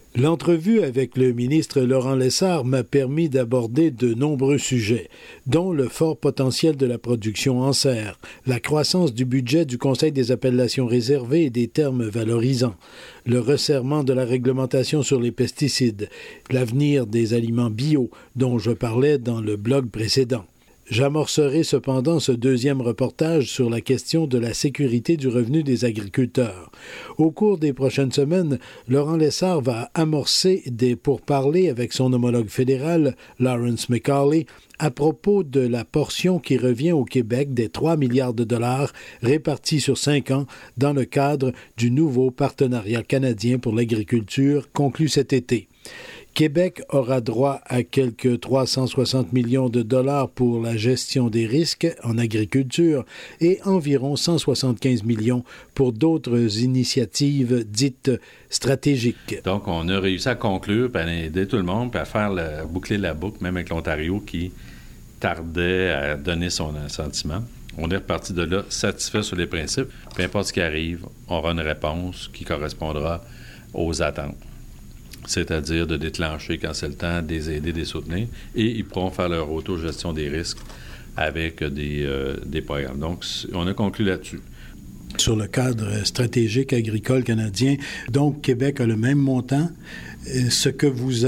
L'entrevue avec le ministre Laurent Lessard m'a permis d'aborder de nombreux sujets, dont le fort potentiel de la production en serre, la croissance du budget du Conseil des appellations réservées et des termes valorisants, le resserrement de la réglementation sur les pesticides, l'avenir des aliments bio, dont je parlais dans le blog précédent. J'amorcerai cependant ce deuxième reportage sur la question de la sécurité du revenu des agriculteurs. Au cours des prochaines semaines, Laurent Lessard va amorcer des pourparlers avec son homologue fédéral, Lawrence McCauley, à propos de la portion qui revient au Québec des 3 milliards de dollars répartis sur 5 ans dans le cadre du nouveau partenariat canadien pour l'agriculture conclu cet été. Québec aura droit à quelques 360 millions de dollars pour la gestion des risques en agriculture et environ 175 millions pour d'autres initiatives dites stratégiques. Donc, on a réussi à conclure, puis à aider tout le monde, puis à faire boucler la boucle, même avec l'Ontario qui tardait à donner son assentiment. On est reparti de là satisfait sur les principes. Peu importe ce qui arrive, on aura une réponse qui correspondra aux attentes. C'est-à-dire de déclencher quand c'est le temps, de les aider, de les soutenir, et ils pourront faire leur autogestion des risques avec des programmes. Donc, on a conclu là-dessus. Sur le cadre stratégique agricole canadien, donc Québec a le même montant. Ce que vous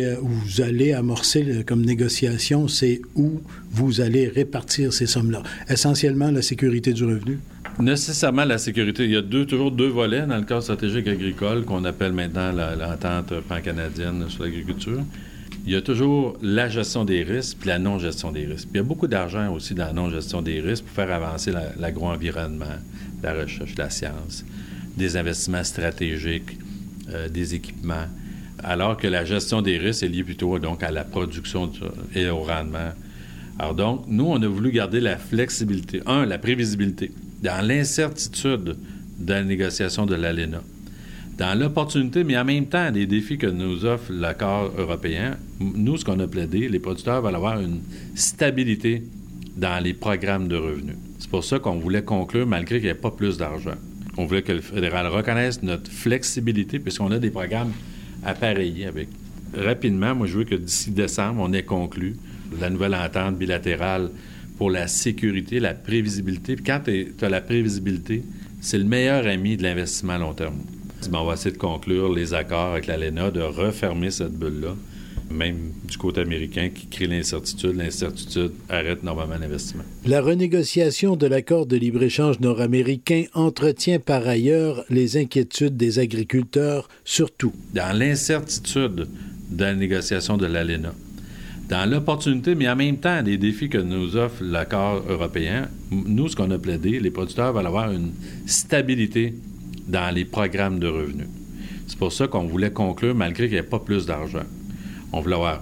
allez amorcer comme négociation, c'est où vous allez répartir ces sommes-là. Essentiellement, la sécurité du revenu? Nécessairement la sécurité. Il y a toujours deux volets dans le cadre stratégique agricole qu'on appelle maintenant l'entente pan-canadienne sur l'agriculture. Il y a toujours la gestion des risques puis la non-gestion des risques. Puis il y a beaucoup d'argent aussi dans la non-gestion des risques pour faire avancer l'agro-environnement, la recherche, la science, des investissements stratégiques, des équipements, alors que la gestion des risques est liée plutôt donc à la production et au rendement. Alors donc, nous, on a voulu garder la flexibilité. La prévisibilité. Dans l'incertitude de la négociation de l'ALENA, dans l'opportunité, mais en même temps, les défis que nous offre l'accord européen, nous, ce qu'on a plaidé, les producteurs veulent avoir une stabilité dans les programmes de revenus. C'est pour ça qu'on voulait conclure, malgré qu'il n'y ait pas plus d'argent. On voulait que le fédéral reconnaisse notre flexibilité, puisqu'on a des programmes appareillés avec. Rapidement, moi, je veux que d'ici décembre, on ait conclu la nouvelle entente bilatérale pour la sécurité, la prévisibilité. Puis quand tu as la prévisibilité, c'est le meilleur ami de l'investissement à long terme. On va essayer de conclure les accords avec l'ALENA, de refermer cette bulle-là, même du côté américain qui crée l'incertitude. L'incertitude arrête normalement l'investissement. La renégociation de l'accord de libre-échange nord-américain entretient par ailleurs les inquiétudes des agriculteurs, surtout. Dans l'incertitude de la négociation de l'ALENA, dans l'opportunité, mais en même temps, les défis que nous offre l'accord européen, nous, ce qu'on a plaidé, les producteurs veulent avoir une stabilité dans les programmes de revenus. C'est pour ça qu'on voulait conclure, malgré qu'il n'y ait pas plus d'argent. On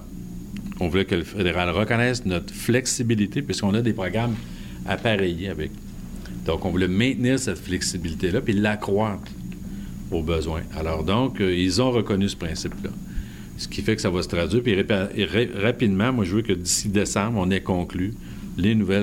voulait que le fédéral reconnaisse notre flexibilité, puisqu'on a des programmes appareillés avec. Donc, on voulait maintenir cette flexibilité-là, puis l'accroître aux besoins. Alors donc, ils ont reconnu ce principe-là. Ce qui fait que ça va se traduire. Puis rapidement, moi, je veux que d'ici décembre, on ait conclu la nouvelle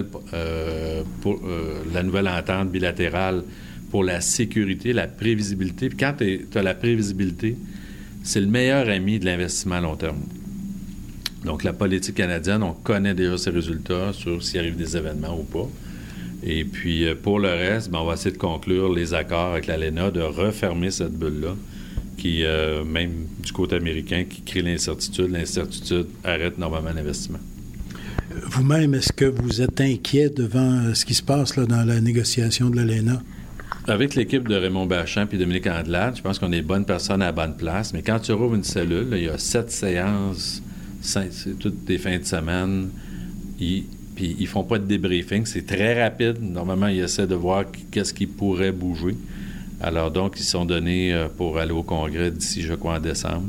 entente bilatérale pour la sécurité, la prévisibilité. Puis quand tu as la prévisibilité, c'est le meilleur ami de l'investissement à long terme. Donc, la politique canadienne, on connaît déjà ses résultats sur s'il arrive des événements ou pas. Et puis, pour le reste, on va essayer de conclure les accords avec l'ALENA, de refermer cette bulle-là, qui, même du côté américain, qui crée l'incertitude. L'incertitude arrête normalement l'investissement. Vous-même, est-ce que vous êtes inquiet devant ce qui se passe là, dans la négociation de l'ALENA? Avec l'équipe de Raymond Bachand et Dominique Andelade, je pense qu'on est bonnes personnes à la bonne place. Mais quand tu rouvres une cellule, là, il y a 7 séances, c'est toutes des fins de semaine. Puis ils font pas de débriefing. C'est très rapide. Normalement, ils essaient de voir qu'est-ce qui pourrait bouger. Alors donc, ils sont donnés pour aller au Congrès d'ici, je crois, en décembre.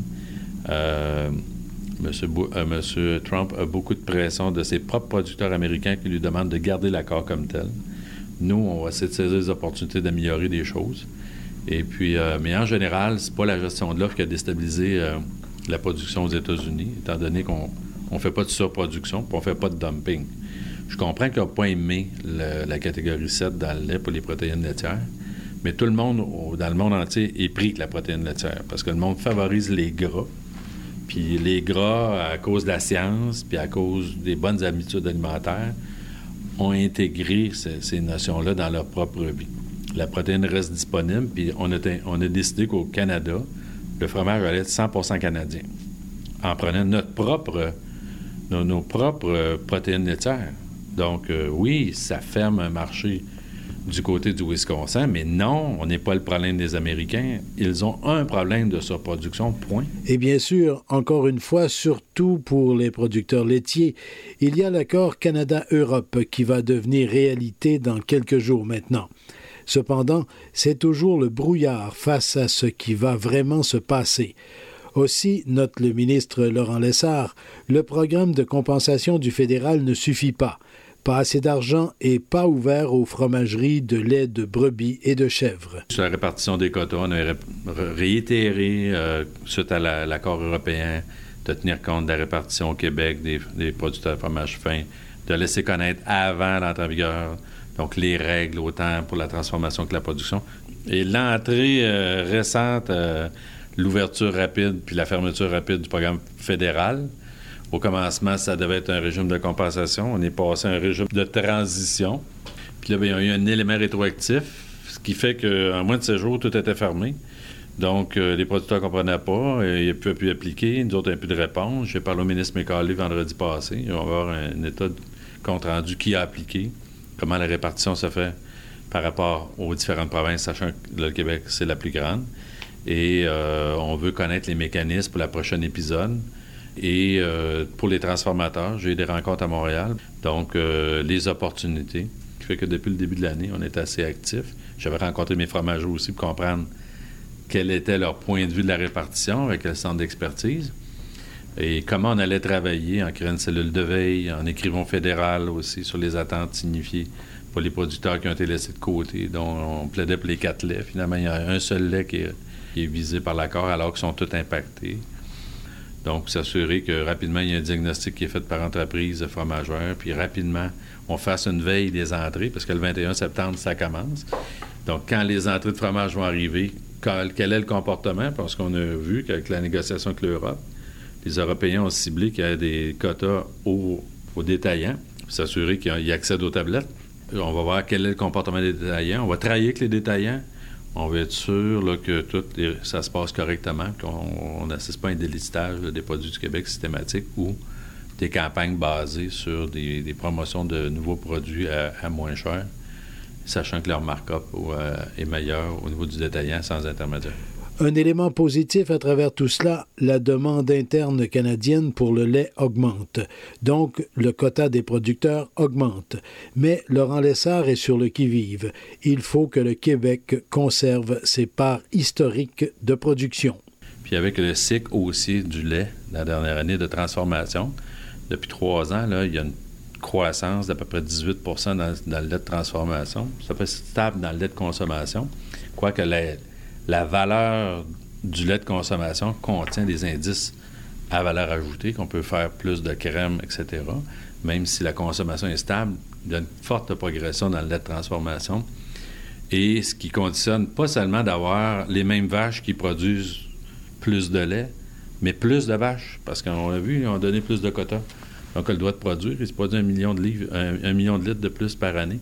M. Trump a beaucoup de pression de ses propres producteurs américains qui lui demandent de garder l'accord comme tel. Nous, on va essayer de saisir les opportunités d'améliorer des choses. Et puis, mais en général, c'est pas la gestion de l'offre qui a déstabilisé la production aux États-Unis, étant donné qu'on ne fait pas de surproduction, puis on ne fait pas de dumping. Je comprends qu'ils n'ont pas aimé la catégorie 7 dans le lait pour les protéines laitières, Mais tout le monde, dans le monde entier, est pris avec la protéine laitière parce que le monde favorise les gras. Puis les gras, à cause de la science, puis à cause des bonnes habitudes alimentaires, ont intégré ces notions-là dans leur propre vie. La protéine reste disponible, puis on a décidé qu'au Canada, le fromage allait être 100% canadien, en prenant nos propres protéines laitières. Donc, oui, ça ferme un marché du côté du Wisconsin, mais non, on n'est pas le problème des Américains. Ils ont un problème de surproduction, point. Et bien sûr, encore une fois, surtout pour les producteurs laitiers, il y a l'accord Canada-Europe qui va devenir réalité dans quelques jours maintenant. Cependant, c'est toujours le brouillard face à ce qui va vraiment se passer. Aussi, note le ministre Laurent Lessard, le programme de compensation du fédéral ne suffit pas. Pas assez d'argent et pas ouvert aux fromageries de lait de brebis et de chèvres. Sur la répartition des quotas, on a réitéré, suite à l'accord européen, de tenir compte de la répartition au Québec des producteurs de fromage fin, de laisser connaître avant l'entrée en vigueur, donc les règles autant pour la transformation que la production. Et l'entrée récente, l'ouverture rapide puis la fermeture rapide du programme fédéral. Au commencement, ça devait être un régime de compensation. On est passé à un régime de transition. Puis là, bien, il y a eu un élément rétroactif, ce qui fait qu'en moins de 7 jours, tout était fermé. Donc, les producteurs ne comprenaient pas. Ils ne pouvaient plus appliquer. Nous autres, on n'a plus de réponse. J'ai parlé au ministre McCauley vendredi passé. On va avoir un état de compte-rendu qui a appliqué, comment la répartition se fait par rapport aux différentes provinces, sachant que le Québec, c'est la plus grande. Et on veut connaître les mécanismes pour le prochain épisode. Et pour les transformateurs, j'ai eu des rencontres à Montréal. Donc, les opportunités, qui fait que depuis le début de l'année, on est assez actifs. J'avais rencontré mes fromagers aussi pour comprendre quel était leur point de vue de la répartition, avec le centre d'expertise, et comment on allait travailler en créant une cellule de veille, en écrivant fédéral aussi sur les attentes signifiées pour les producteurs qui ont été laissés de côté, dont on plaidait pour les 4 laits. Finalement, il y a un seul lait qui est visé par l'accord, alors qu'ils sont tous impactés. Donc, s'assurer que rapidement, il y a un diagnostic qui est fait par entreprise fromagère, puis rapidement, on fasse une veille des entrées, parce que le 21 septembre, ça commence. Donc, quand les entrées de fromage vont arriver, quel est le comportement? Parce qu'on a vu qu'avec la négociation avec l'Europe, les Européens ont ciblé qu'il y a des quotas aux détaillants, puis s'assurer qu'ils accèdent aux tablettes. On va voir quel est le comportement des détaillants. On va travailler avec les détaillants. On va être sûr là, que ça se passe correctement, qu'on n'assiste pas à un délicitage des produits du Québec systématique ou des campagnes basées sur des promotions de nouveaux produits à moins cher, sachant que leur markup est meilleur au niveau du détaillant sans intermédiaire. Un élément positif à travers tout cela, la demande interne canadienne pour le lait augmente. Donc, le quota des producteurs augmente. Mais Laurent Lessard est sur le qui-vive. Il faut que le Québec conserve ses parts historiques de production. Puis avec le cycle aussi du lait, la dernière année de transformation, depuis 3 ans, là, il y a une croissance d'à peu près 18 % dans le lait de transformation. Ça peut être stable dans le lait de consommation, quoique la valeur du lait de consommation contient des indices à valeur ajoutée, qu'on peut faire plus de crème, etc. Même si la consommation est stable, il y a une forte progression dans le lait de transformation. Et ce qui conditionne pas seulement d'avoir les mêmes vaches qui produisent plus de lait, mais plus de vaches, parce qu'on a vu, ils ont donné plus de quotas. Donc, elle doit produire. Il se produit 1 million de litres de plus par année.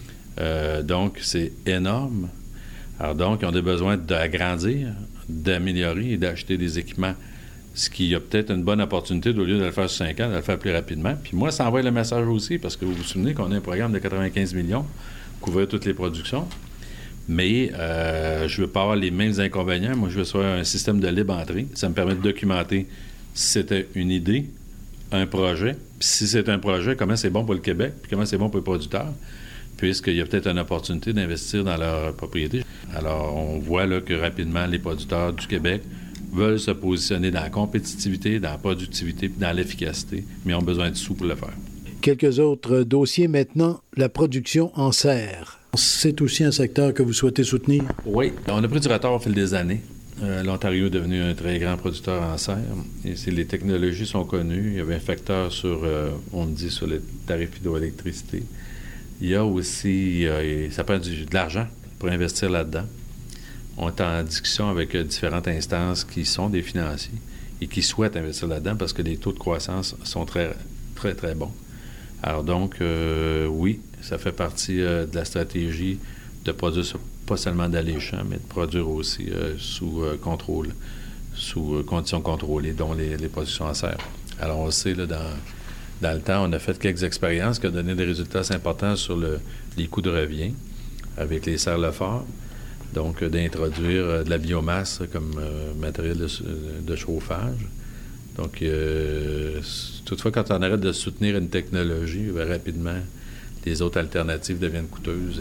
Donc, c'est énorme. Alors donc, ils ont des besoins d'agrandir, d'améliorer et d'acheter des équipements. Ce qui a peut-être une bonne opportunité, au lieu de le faire sur 5 ans, de le faire plus rapidement. Puis moi, ça envoie le message aussi, parce que vous vous souvenez qu'on a un programme de 95 millions pour couvrir toutes les productions. Mais je ne veux pas avoir les mêmes inconvénients. Moi, je veux soit un système de libre entrée. Ça me permet de documenter si c'était une idée, un projet. Puis si c'est un projet, comment c'est bon pour le Québec, puis comment c'est bon pour les producteurs, puisqu'il y a peut-être une opportunité d'investir dans leur propriété. Alors, on voit là que rapidement, les producteurs du Québec veulent se positionner dans la compétitivité, dans la productivité, puis dans l'efficacité, mais ont besoin de sous pour le faire. Quelques autres dossiers maintenant, la production en serre. C'est aussi un secteur que vous souhaitez soutenir? Oui, on a pris du retard au fil des années. L'Ontario est devenu un très grand producteur en serre. Et les technologies sont connues. Il y avait un facteur sur les tarifs d'hydroélectricité. Il y a aussi, ça prend de l'argent pour investir là-dedans. On est en discussion avec différentes instances qui sont des financiers et qui souhaitent investir là-dedans parce que les taux de croissance sont très, très, très bons. Alors donc, oui, ça fait partie de la stratégie de produire pas seulement d'alléchant, mais de produire aussi sous contrôle, sous conditions contrôlées, dont les productions en serre. Alors on sait, là, dans le temps, on a fait quelques expériences qui ont donné des résultats assez importants sur les coûts de revient avec les serres Lefort. Donc, d'introduire de la biomasse comme matériel de chauffage. Donc, toutefois, quand on arrête de soutenir une technologie, rapidement, les autres alternatives deviennent coûteuses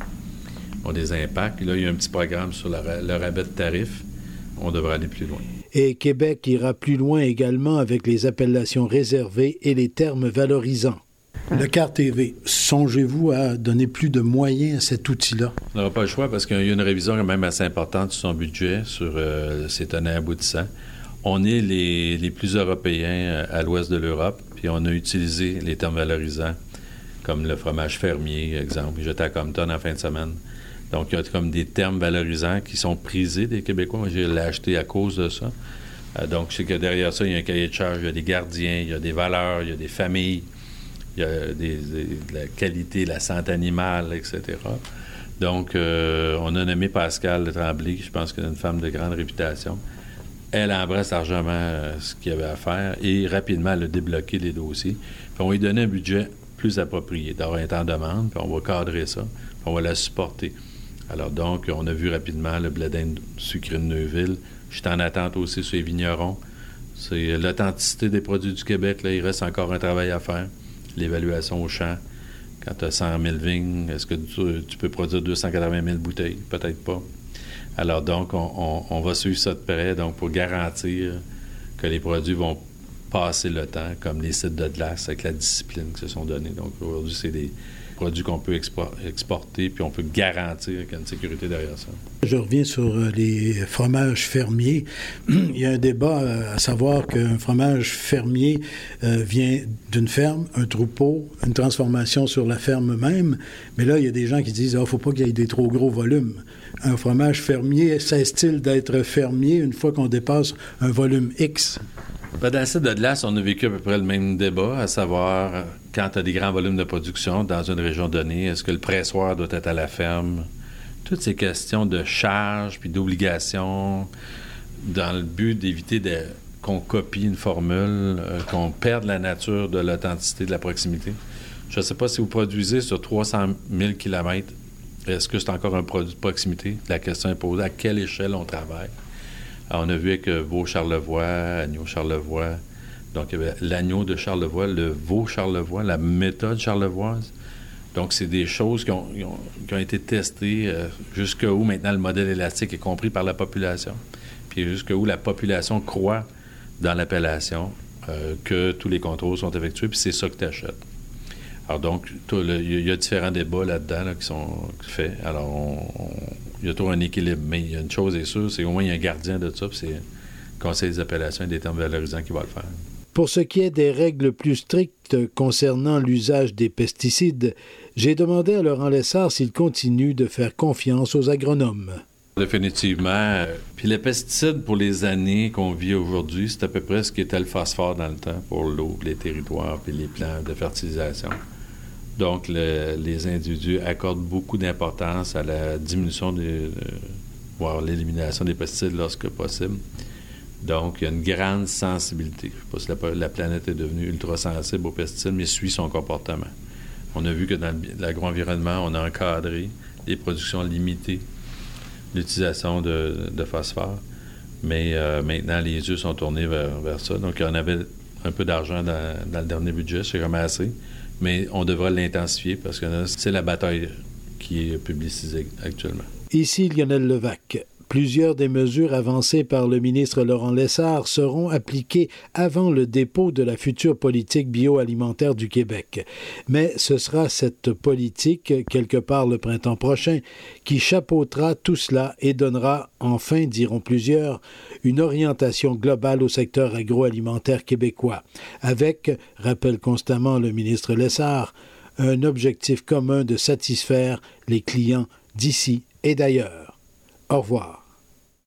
et ont des impacts. Et là, il y a un petit programme sur le rabais de tarifs. On devrait aller plus loin. Et Québec ira plus loin également avec les appellations réservées et les termes valorisants. Le CAR TV, songez-vous à donner plus de moyens à cet outil-là? On n'aura pas le choix parce qu'il y a une révision quand même assez importante sur son budget, sur ses tenants aboutissants. On est les plus européens à l'ouest de l'Europe, puis on a utilisé les termes valorisants, comme le fromage fermier, exemple. J'étais à Compton en fin de semaine. Donc, il y a comme des termes valorisants qui sont prisés des Québécois. Moi, je l'ai acheté à cause de ça. Donc, je sais que derrière ça, il y a un cahier de charges, il y a des gardiens, il y a des valeurs, il y a des familles. Il y a de la qualité, la santé animale, etc. Donc, on a nommé Pascal Tremblay, je pense qu'elle est une femme de grande réputation. Elle embrasse largement ce qu'il y avait à faire et rapidement, elle a débloqué les dossiers. Puis on va lui donner un budget plus approprié. D'avoir un temps de demande, puis on va cadrer ça, puis on va la supporter. Alors donc, on a vu rapidement le blé d'Inde sucré de Neuville. Je suis en attente aussi sur les vignerons. C'est l'authenticité des produits du Québec. Là, il reste encore un travail à faire. L'évaluation au champ. Quand tu as 100 000 vignes, est-ce que tu peux produire 280 000 bouteilles? Peut-être pas. Alors donc, on va suivre ça de près donc pour garantir que les produits vont passer le temps, comme les sites de glace, avec la discipline qui se sont donnés. Donc aujourd'hui, c'est des produits qu'on peut exporter, puis on peut garantir qu'il y a une sécurité derrière ça. Je reviens sur les fromages fermiers. Il y a un débat à savoir qu'un fromage fermier vient d'une ferme, un troupeau, une transformation sur la ferme même. Mais là, il y a des gens qui disent « Ah, faut pas qu'il y ait des trop gros volumes. » Un fromage fermier cesse-t-il d'être fermier une fois qu'on dépasse un volume X? Dans le site de glace, on a vécu à peu près le même débat, à savoir, quand tu as des grands volumes de production dans une région donnée, est-ce que le pressoir doit être à la ferme? Toutes ces questions de charges puis d'obligations dans le but d'éviter qu'on copie une formule, qu'on perde la nature de l'authenticité, de la proximité. Je ne sais pas si vous produisez sur 300 000 km, est-ce que c'est encore un produit de proximité? La question est posée, à quelle échelle on travaille? Alors, on a vu avec veau Charlevoix, agneau Charlevoix. Donc, il y avait l'agneau de Charlevoix, le veau Charlevoix, la méthode charlevoise. Donc, c'est des choses qui ont été testées jusqu'où maintenant le modèle élastique est compris par la population. Puis jusqu'où la population croit dans l'appellation, que tous les contrôles sont effectués, puis c'est ça que tu achètes. Alors donc, il y a différents débats là-dedans là, qui sont faits. Alors, il y a toujours un équilibre. Mais il y a une chose est sûre, c'est au moins il y a un gardien de ça, puis c'est le Conseil des appellations et des termes valorisants qui va le faire. Pour ce qui est des règles plus strictes concernant l'usage des pesticides, j'ai demandé à Laurent Lessard s'il continue de faire confiance aux agronomes. Définitivement. Puis les pesticides, pour les années qu'on vit aujourd'hui, c'est à peu près ce qui était le phosphore dans le temps pour l'eau, les territoires, puis les plans de fertilisation. Donc, les individus accordent beaucoup d'importance à la diminution, voire l'élimination des pesticides lorsque possible. Donc, il y a une grande sensibilité. Je ne sais pas si la planète est devenue ultra sensible aux pesticides, mais suit son comportement. On a vu que dans l'agro-environnement, on a encadré les productions limitées, l'utilisation de phosphore. Mais maintenant, les yeux sont tournés vers ça. Donc, on avait un peu d'argent dans le dernier budget, c'est vraiment assez. Mais on devra l'intensifier parce que c'est la bataille qui est publicisée actuellement. Ici Lionel Levac. Plusieurs des mesures avancées par le ministre Laurent Lessard seront appliquées avant le dépôt de la future politique bioalimentaire du Québec. Mais ce sera cette politique, quelque part le printemps prochain, qui chapeautera tout cela et donnera, enfin, diront plusieurs, une orientation globale au secteur agroalimentaire québécois, avec, rappelle constamment le ministre Lessard, un objectif commun de satisfaire les clients d'ici et d'ailleurs. Au revoir.